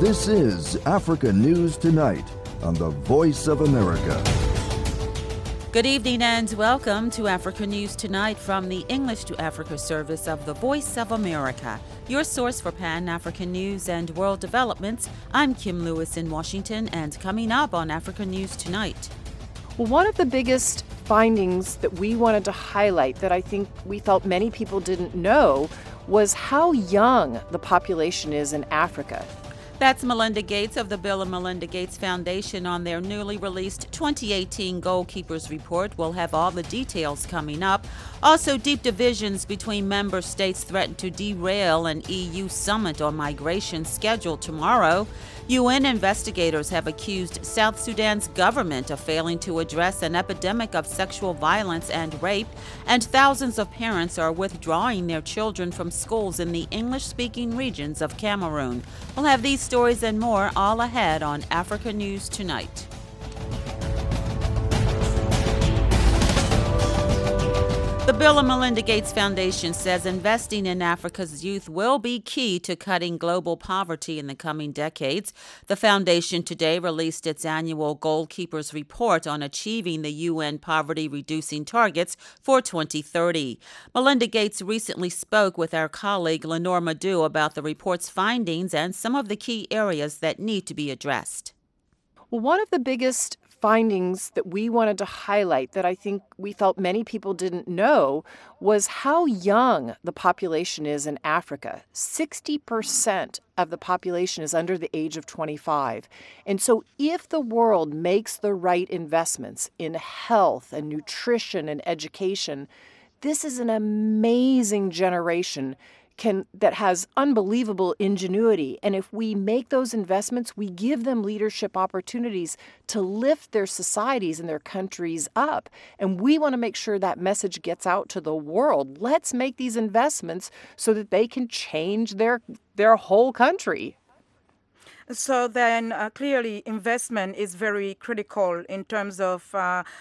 This is Africa News Tonight on the Voice of America. Good evening and welcome to Africa News Tonight from the English to Africa service of the Voice of America, your source for Pan-African news and world developments. I'm Kim Lewis in Washington, and coming up on Africa News Tonight. Well, one of the biggest findings that we wanted to highlight that I think we felt many people didn't know was how young the population is in Africa. That's Melinda Gates of the Bill and Melinda Gates Foundation on their newly released 2018 Goalkeepers Report. We'll have all the details coming up. Also, deep divisions between member states threaten to derail an EU summit on migration scheduled tomorrow. UN investigators have accused South Sudan's government of failing to address an epidemic of sexual violence and rape, and thousands of parents are withdrawing their children from schools in the English-speaking regions of Cameroon. We'll have these stories and more all ahead on Africa News Tonight. The Bill and Melinda Gates Foundation says investing in Africa's youth will be key to cutting global poverty in the coming decades. The foundation today released its annual Goalkeepers Report on achieving the UN poverty-reducing targets for 2030. Melinda Gates recently spoke with our colleague Lenore Madu about the report's findings and some of the key areas that need to be addressed. Well, one of the biggest findings that we wanted to highlight that I think we felt many people didn't know was how young the population is in Africa. 60% of the population is under the age of 25. And so if the world makes the right investments in health and nutrition and education, this is an amazing generation that has unbelievable ingenuity. And if we make those investments, we give them leadership opportunities to lift their societies and their countries up. And we want to make sure that message gets out to the world. Let's make these investments so that they can change their whole country. So then clearly investment is very critical in terms of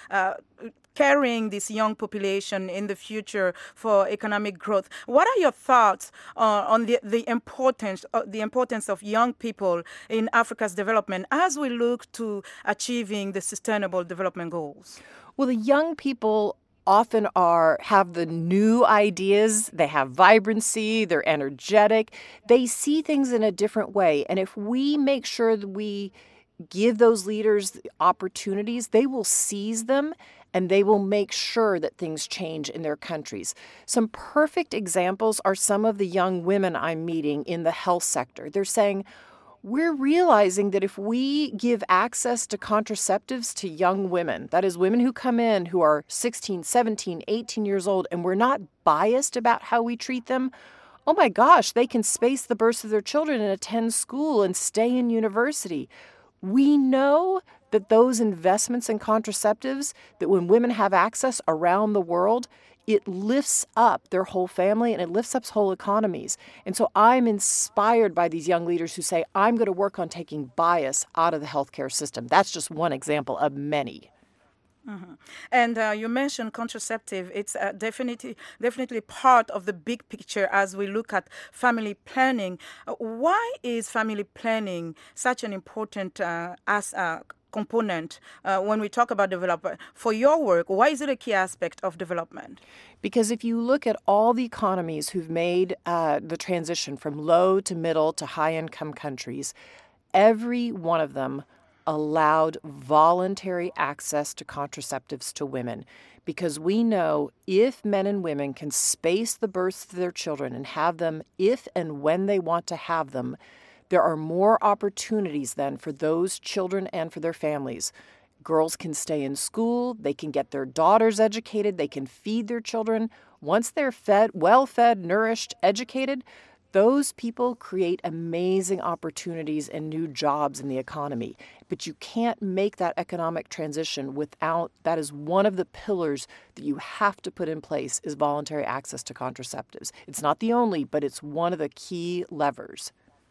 carrying this young population in the future for economic growth. What are your thoughts on the importance of young people in Africa's development as we look to achieving the Sustainable Development Goals? Well, the young people often have the new ideas, they have vibrancy, they're energetic, they see things in a different way. And if we make sure that we give those leaders opportunities, they will seize them and they will make sure that things change in their countries. Some perfect examples are some of the young women I'm meeting in the health sector. They're saying, we're realizing that if we give access to contraceptives to young women, that is women who come in who are 16, 17, 18 years old, and we're not biased about how we treat them, oh my gosh, they can space the births of their children and attend school and stay in university. We know that those investments in contraceptives, that when women have access around the world, it lifts up their whole family and it lifts up whole economies. And so I'm inspired by these young leaders who say, I'm going to work on taking bias out of the healthcare system. That's just one example of many. Mm-hmm. And you mentioned contraceptive. It's definitely part of the big picture as we look at family planning. Why is family planning such an important component when we talk about development? For your work, why is it a key aspect of development? Because if you look at all the economies who've made the transition from low to middle to high-income countries, every one of them allowed voluntary access to contraceptives to women. Because we know if men and women can space the births of their children and have them if and when they want to have them, there are more opportunities then for those children and for their families. Girls can stay in school, they can get their daughters educated, they can feed their children. Once they're well-fed, nourished, educated, those people create amazing opportunities and new jobs in the economy. But you can't make that economic transition without, that is one of the pillars that you have to put in place, is voluntary access to contraceptives. It's not the only, but it's one of the key levers.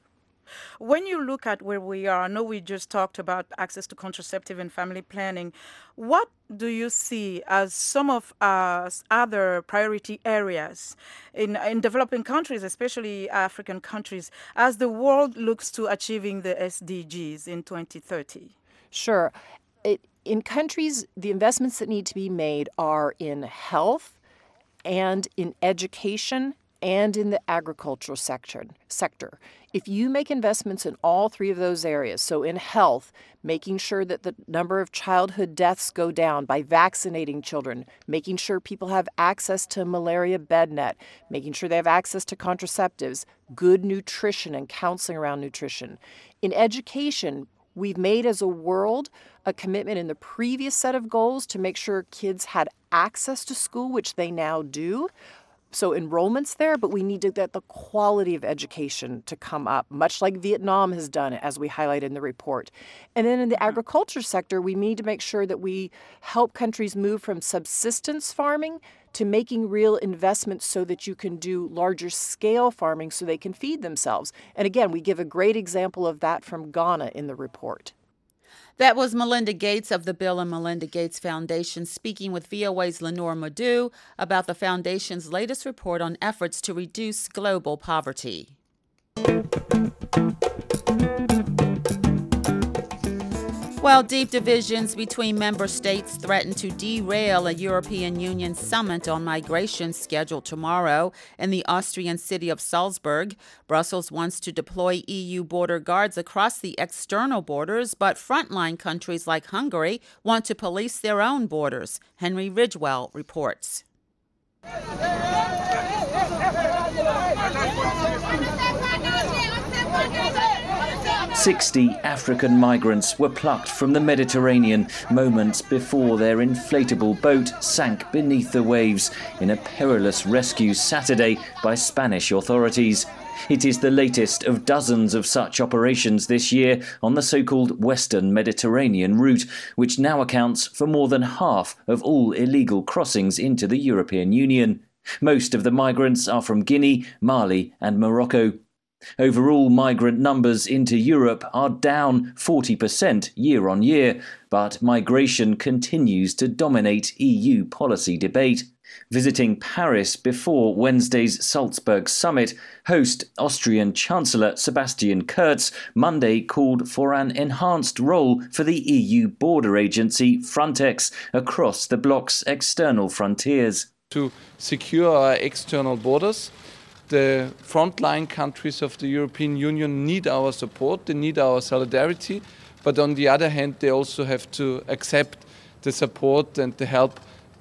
When you look at where we are, I know we just talked about access to contraceptive and family planning. What do you see as some of other priority areas in developing countries, especially African countries, as the world looks to achieving the SDGs in 2030? Sure. In countries, the investments that need to be made are in health and in education and in the agricultural sector. If you make investments in all three of those areas, so in health, making sure that the number of childhood deaths go down by vaccinating children, making sure people have access to malaria bed net, making sure they have access to contraceptives, good nutrition and counseling around nutrition. In education, we've made as a world a commitment in the previous set of goals to make sure kids had access to school, which they now do. So enrollment's there, but we need to get the quality of education to come up, much like Vietnam has done, as we highlighted in the report. And then in the agriculture sector, we need to make sure that we help countries move from subsistence farming to making real investments so that you can do larger scale farming so they can feed themselves. And again, we give a great example of that from Ghana in the report. That was Melinda Gates of the Bill and Melinda Gates Foundation speaking with VOA's Lenore Madu about the foundation's latest report on efforts to reduce global poverty. While deep divisions between member states threaten to derail a European Union summit on migration scheduled tomorrow in the Austrian city of Salzburg, Brussels wants to deploy EU border guards across the external borders, but frontline countries like Hungary want to police their own borders. Henry Ridgewell reports. 60 African migrants were plucked from the Mediterranean moments before their inflatable boat sank beneath the waves in a perilous rescue Saturday by Spanish authorities. It is the latest of dozens of such operations this year on the so-called Western Mediterranean route, which now accounts for more than half of all illegal crossings into the European Union. Most of the migrants are from Guinea, Mali and Morocco. Overall, migrant numbers into Europe are down 40% year on year, but migration continues to dominate EU policy debate. Visiting Paris before Wednesday's Salzburg summit, host Austrian Chancellor Sebastian Kurz Monday called for an enhanced role for the EU border agency Frontex across the bloc's external frontiers. To secure our external borders, the frontline countries of the European Union need our support, they need our solidarity, but on the other hand, they also have to accept the support and the help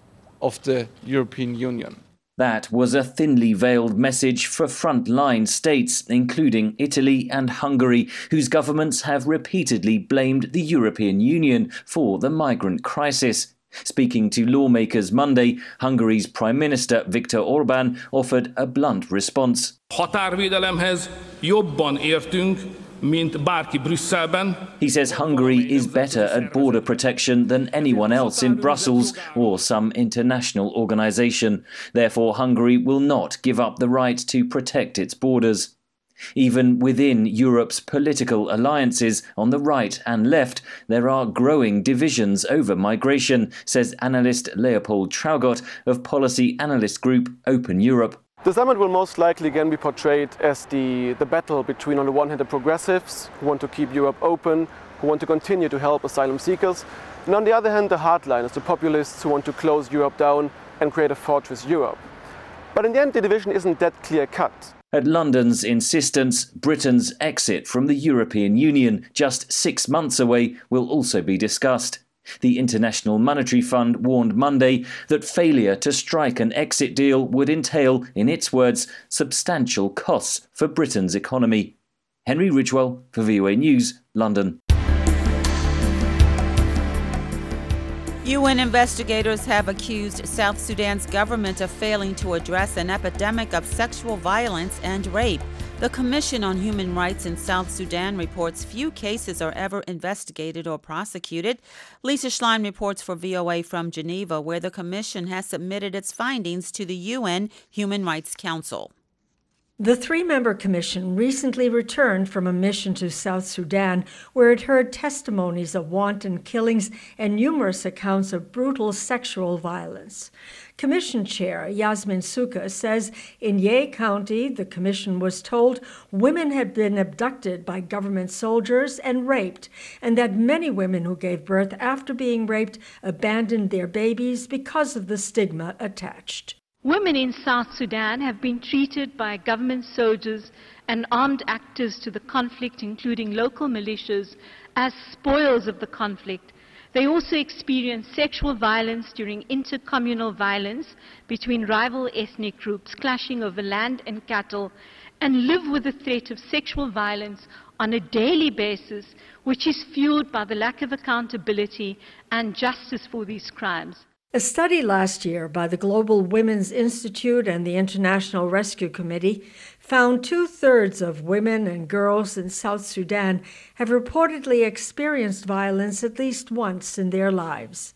of the European Union. That was a thinly veiled message for frontline states, including Italy and Hungary, whose governments have repeatedly blamed the European Union for the migrant crisis. Speaking to lawmakers Monday, Hungary's Prime Minister Viktor Orbán offered a blunt response. Határvédelemhez jobban értünk, mint bárki Brüsszelben. He says Hungary is better at border protection than anyone else in Brussels or some international organisation. Therefore, Hungary will not give up the right to protect its borders. Even within Europe's political alliances on the right and left, there are growing divisions over migration, says analyst Leopold Traugott of policy analyst group Open Europe. The summit will most likely again be portrayed as the battle between, on the one hand, the progressives who want to keep Europe open, who want to continue to help asylum seekers, and on the other hand, the hardliners, the populists who want to close Europe down and create a fortress Europe. But in the end, the division isn't that clear-cut. At London's insistence, Britain's exit from the European Union, just 6 months away, will also be discussed. The International Monetary Fund warned Monday that failure to strike an exit deal would entail, in its words, substantial costs for Britain's economy. Henry Ridgewell for VOA News, London. UN investigators have accused South Sudan's government of failing to address an epidemic of sexual violence and rape. The Commission on Human Rights in South Sudan reports few cases are ever investigated or prosecuted. Lisa Schlein reports for VOA from Geneva, where the Commission has submitted its findings to the UN Human Rights Council. The three-member commission recently returned from a mission to South Sudan where it heard testimonies of wanton killings and numerous accounts of brutal sexual violence. Commission Chair Yasmin Suka says in Ye County, the commission was told women had been abducted by government soldiers and raped, and that many women who gave birth after being raped abandoned their babies because of the stigma attached. Women in South Sudan have been treated by government soldiers and armed actors to the conflict, including local militias, as spoils of the conflict. They also experience sexual violence during intercommunal violence between rival ethnic groups clashing over land and cattle, and live with the threat of sexual violence on a daily basis, which is fueled by the lack of accountability and justice for these crimes. A study last year by the Global Women's Institute and the International Rescue Committee found 2/3 of women and girls in South Sudan have reportedly experienced violence at least once in their lives.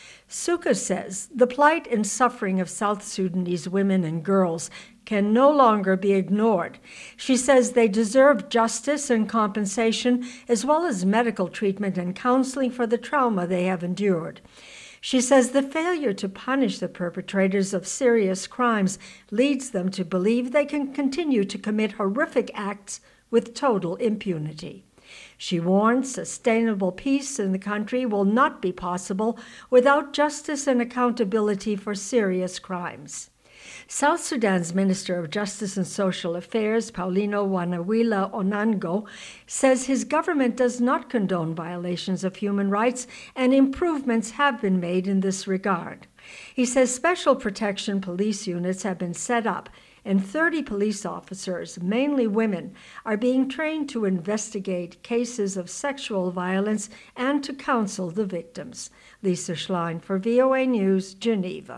Suka says the plight and suffering of South Sudanese women and girls can no longer be ignored. She says they deserve justice and compensation, as well as medical treatment and counseling for the trauma they have endured. She says the failure to punish the perpetrators of serious crimes leads them to believe they can continue to commit horrific acts with total impunity. She warns sustainable peace in the country will not be possible without justice and accountability for serious crimes. South Sudan's Minister of Justice and Social Affairs, Paulino Wanawila Onango, says his government does not condone violations of human rights and improvements have been made in this regard. He says special protection police units have been set up and 30 police officers, mainly women, are being trained to investigate cases of sexual violence and to counsel the victims. Lisa Schlein for VOA News, Geneva.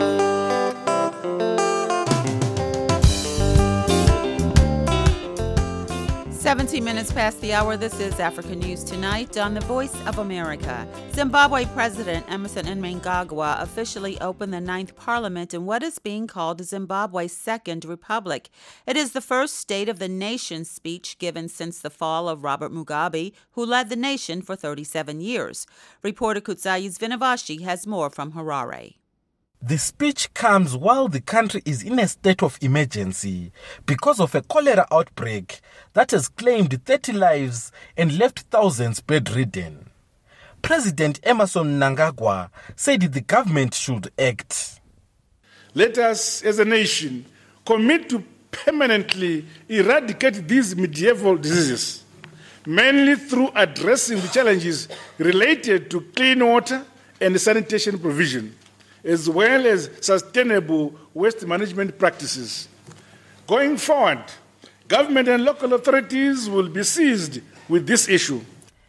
17 minutes past the hour. This is Africa News Tonight on the Voice of America. Zimbabwe President Emmerson Mnangagwa officially opened the 9th Parliament in what is being called Zimbabwe's Second Republic. It is the first State of the Nation speech given since the fall of Robert Mugabe, who led the nation for 37 years. Reporter Kutsai Svinavashi has more from Harare. The speech comes while the country is in a state of emergency because of a cholera outbreak that has claimed 30 lives and left thousands bedridden. President Emmerson Mnangagwa said the government should act. Let us, as a nation, commit to permanently eradicate these medieval diseases, mainly through addressing the challenges related to clean water and sanitation provision, as well as sustainable waste management practices. Going forward, government and local authorities will be seized with this issue.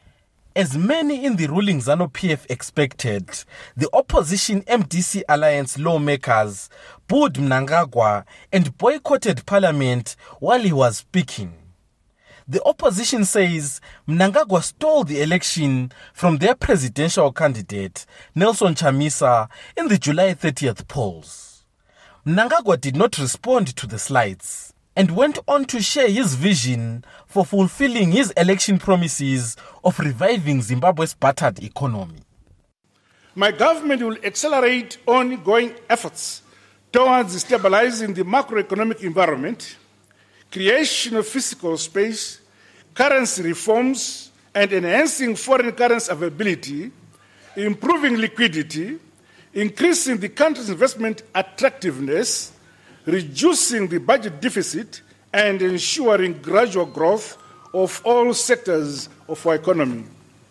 As many in the ruling ZANU-PF expected, the opposition MDC alliance lawmakers booed Mnangagwa and boycotted parliament while he was speaking. The opposition says Mnangagwa stole the election from their presidential candidate, Nelson Chamisa, in the July 30th polls. Mnangagwa did not respond to the slides and went on to share his vision for fulfilling his election promises of reviving Zimbabwe's battered economy. My government will accelerate ongoing efforts towards stabilizing the macroeconomic environment, creation of fiscal space, currency reforms, and enhancing foreign currency availability, improving liquidity, increasing the country's investment attractiveness, reducing the budget deficit, and ensuring gradual growth of all sectors of our economy.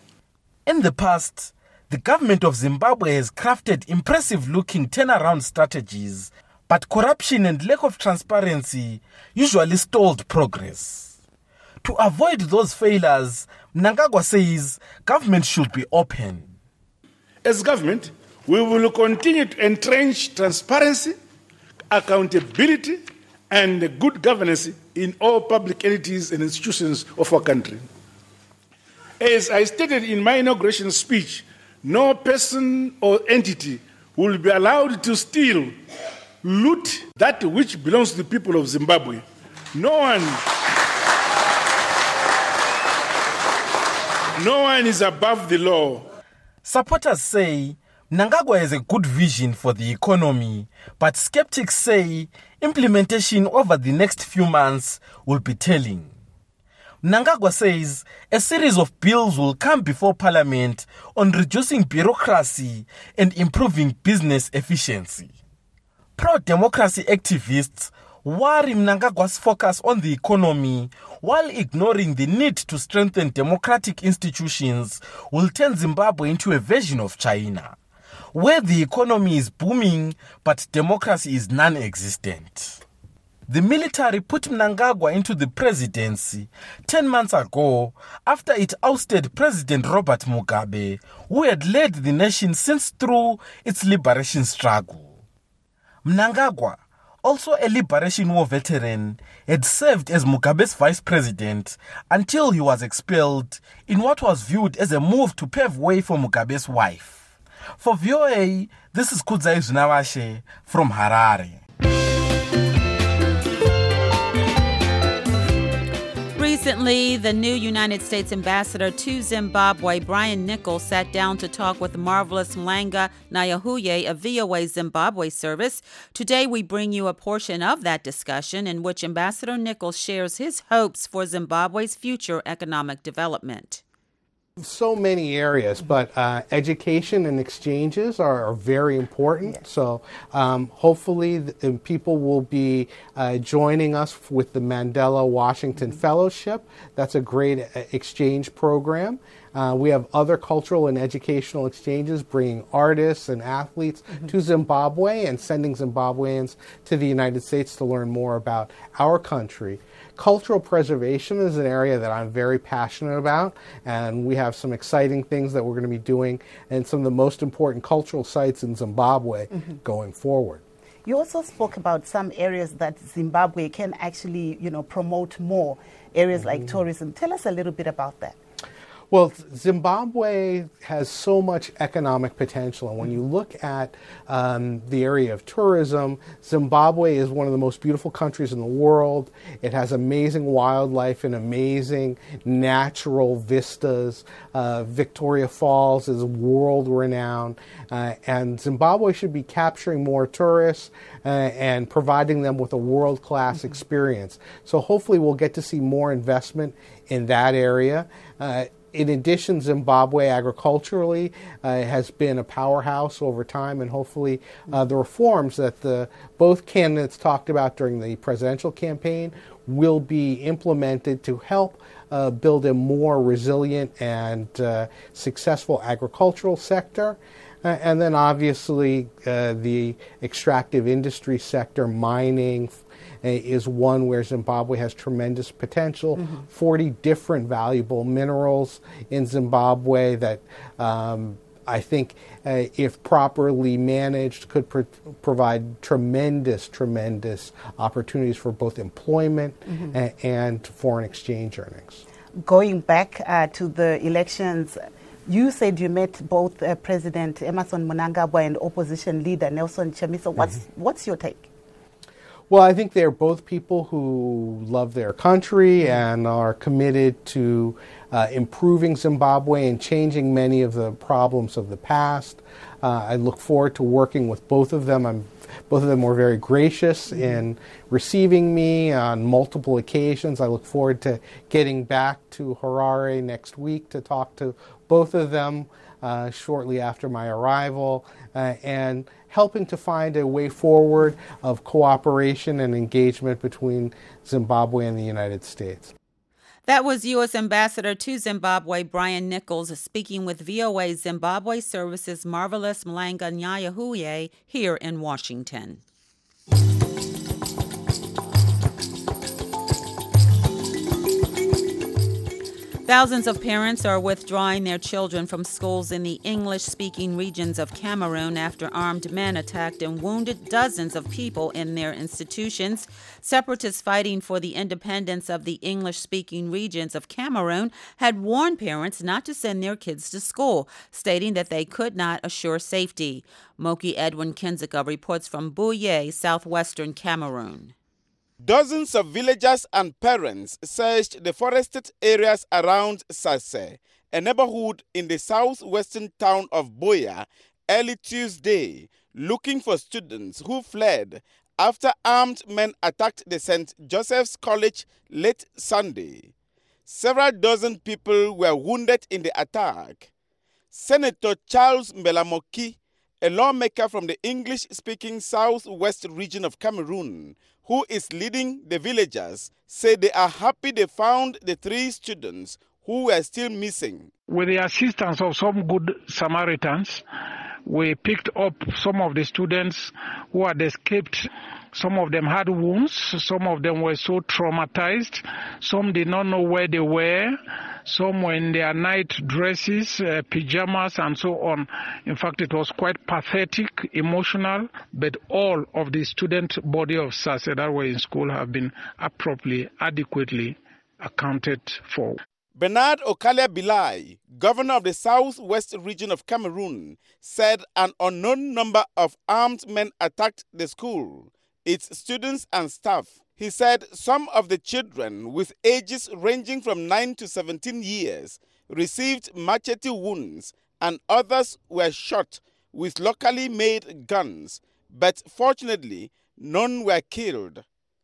In the past, the government of Zimbabwe has crafted impressive-looking turnaround strategies, but corruption and lack of transparency usually stalled progress. To avoid those failures, Mnangagwa says government should be open. As government, we will continue to entrench transparency, accountability, and good governance in all public entities and institutions of our country. As I stated in my inauguration speech, no person or entity will be allowed to steal, loot that which belongs to the people of Zimbabwe, No one is above the law. Supporters say Mnangagwa has a good vision for the economy, but skeptics say implementation over the next few months will be telling. Mnangagwa says a series of bills will come before Parliament on reducing bureaucracy and improving business efficiency. Pro-democracy activists worry Mnangagwa's focus on the economy while ignoring the need to strengthen democratic institutions will turn Zimbabwe into a version of China, where the economy is booming but democracy is non-existent. The military put Mnangagwa into the presidency 10 months ago after it ousted President Robert Mugabe, who had led the nation since through its liberation struggle. Mnangagwa, also a Liberation War veteran, had served as Mugabe's vice president until he was expelled in what was viewed as a move to pave way for Mugabe's wife. For VOA, this is Kudzai Zunawashe from Harare. Recently, the new United States ambassador to Zimbabwe, Brian Nichols, sat down to talk with Marvelous Mlanga Nyahuye of VOA Zimbabwe service. Today, we bring you a portion of that discussion in which Ambassador Nichols shares his hopes for Zimbabwe's future economic development. So many areas, but education and exchanges are very important. Yes. So hopefully people will be joining us with the Mandela Washington Fellowship. That's a great exchange program. We have other cultural and educational exchanges, bringing artists and athletes to Zimbabwe and sending Zimbabweans to the United States to learn more about our country. Cultural preservation is an area that I'm very passionate about, and we have some exciting things that we're going to be doing in some of the most important cultural sites in Zimbabwe going forward. You also spoke about some areas that Zimbabwe can actually, promote more, areas like tourism. Tell us a little bit about that. Well, Zimbabwe has so much economic potential, and when you look at the area of tourism, Zimbabwe is one of the most beautiful countries in the world. It has amazing wildlife and amazing natural vistas. Victoria Falls is world-renowned, and Zimbabwe should be capturing more tourists and providing them with a world-class experience. So hopefully we'll get to see more investment in that area. In addition, Zimbabwe agriculturally has been a powerhouse over time, and hopefully the reforms that both candidates talked about during the presidential campaign will be implemented to help build a more resilient and successful agricultural sector. And then obviously the extractive industry sector, mining, is one where Zimbabwe has tremendous potential. 40 different valuable minerals in Zimbabwe that I think, if properly managed, could provide tremendous opportunities for both employment and foreign exchange earnings. Going back to the elections, you said you met both President Emmerson Mnangagwa and opposition leader Nelson Chamisa. What's your take? Well, I think they're both people who love their country and are committed to improving Zimbabwe and changing many of the problems of the past. I look forward to working with both of them. Both of them were very gracious in receiving me on multiple occasions. I look forward to getting back to Harare next week to talk to both of them shortly after my arrival, and helping to find a way forward of cooperation and engagement between Zimbabwe and the United States. That was U.S. Ambassador to Zimbabwe, Brian Nichols, speaking with VOA Zimbabwe Services' Marvelous Mlanga Nyahuye here in Washington. Thousands of parents are withdrawing their children from schools in the English-speaking regions of Cameroon after armed men attacked and wounded dozens of people in their institutions. Separatists fighting for the independence of the English-speaking regions of Cameroon had warned parents not to send their kids to school, stating that they could not assure safety. Moki Edwin Kinzika reports from Bouye, southwestern Cameroon. Dozens of villagers and parents searched the forested areas around Sase, a neighborhood in the southwestern town of Buea, early Tuesday, looking for students who fled after armed men attacked the St. Joseph's College late Sunday. Several dozen people were wounded in the attack. Senator Charles Mbelamoki, a lawmaker from the English-speaking southwest region of Cameroon, who is leading the villagers, said they are happy they found the 3 students who were still missing. With the assistance of some good Samaritans, we picked up some of the students who had escaped. Some of them had wounds, some of them were so traumatized, some did not know where they were, some were in their night dresses, pajamas and so on. In fact, it was quite pathetic, emotional, but all of the student body of Sase that were in school have been appropriately, adequately accounted for. Bernard Okale Bilai, governor of the southwest region of Cameroon, said an unknown number of armed men attacked the school, its students and staff. He said some of the children with ages ranging from 9 to 17 years received machete wounds and others were shot with locally made guns, but fortunately none were killed.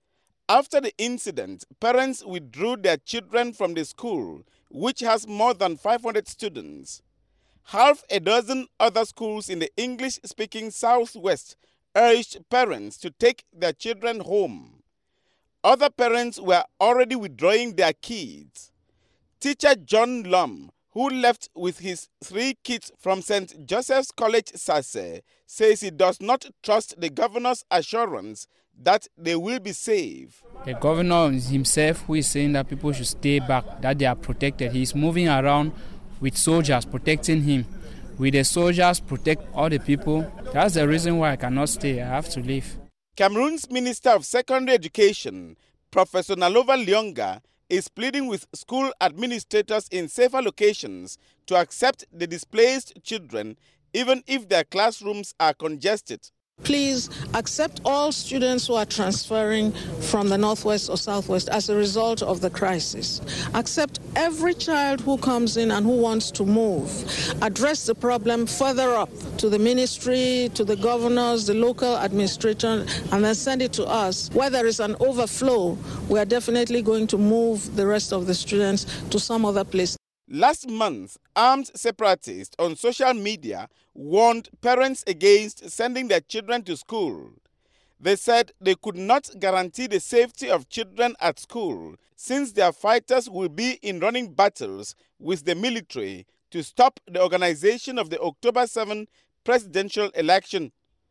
After the incident, parents withdrew their children from the school, which has more than 500 students. Half a dozen other schools in the English-speaking Southwest urged parents to take their children home. Other parents were already withdrawing their kids. Teacher John Lum, who left with his 3 kids from St. Joseph's College, Sase, says he does not trust the governor's assurance that they will be safe. The governor himself, who is saying that people should stay back, that they are protected, he is moving around with soldiers protecting him. Will the soldiers protect all the people? That's the reason why I cannot stay. I have to leave. Cameroon's Minister of Secondary Education, Professor Nalova Lyonga, is pleading with school administrators in safer locations to accept the displaced children even if their classrooms are congested. Please accept all students who are transferring from the Northwest or Southwest as a result of the crisis. Accept every child who comes in and who wants to move. Address the problem further up to the ministry, to the governors, the local administration, and then send it to us. Where there is an overflow, we are definitely going to move the rest of the students to some other place. Last month, armed separatists on social media warned parents against sending their children to school. They said they could not guarantee the safety of children at school since their fighters will be in running battles with the military to stop the organization of the October 7 presidential election.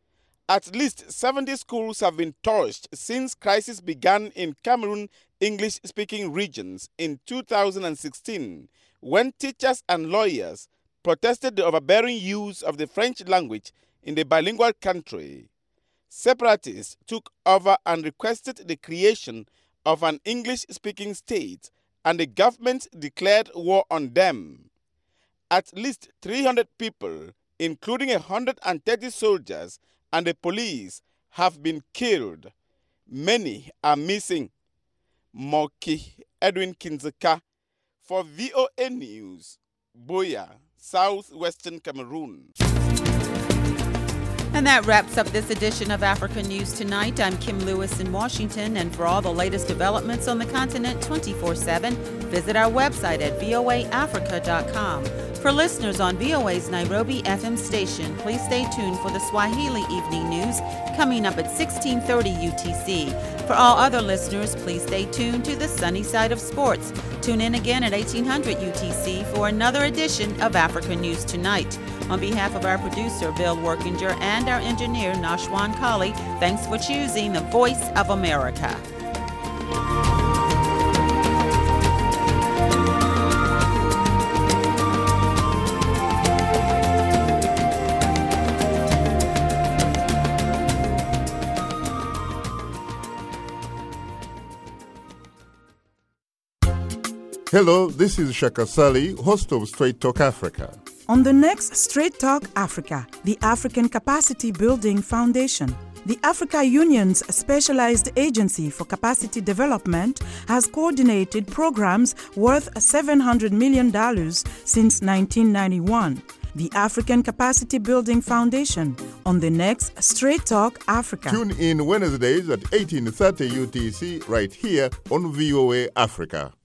At least 70 schools have been torched since crisis began in Cameroon English-speaking regions in 2016. When teachers and lawyers protested the overbearing use of the French language in the bilingual country, separatists took over and requested the creation of an English-speaking state, and the government declared war on them. At least 300 people, including 130 soldiers and the police, have been killed. Many are missing. Moki Edwin Kinzeka for VOA News, Buea, southwestern Cameroon. And that wraps up this edition of Africa News Tonight. I'm Kim Lewis in Washington, and for all the latest developments on the continent 24/7, visit our website at voaafrica.com. For listeners on VOA's Nairobi FM station, please stay tuned for the Swahili Evening News coming up at 16:30 UTC. For all other listeners, please stay tuned to the sunny side of sports. Tune in again at 1800 UTC for another edition of Africa News Tonight. On behalf of our producer, Bill Workinger, and our engineer, Nashwan Kali, thanks for choosing the Voice of America. Hello, this is Shaka Sali, host of Straight Talk Africa. On the next Straight Talk Africa, the African Capacity Building Foundation, The Africa Union's Specialized Agency for Capacity Development has coordinated programs worth $700 million since 1991. The African Capacity Building Foundation on the next Straight Talk Africa. Tune in Wednesdays at 18:30 UTC right here on VOA Africa.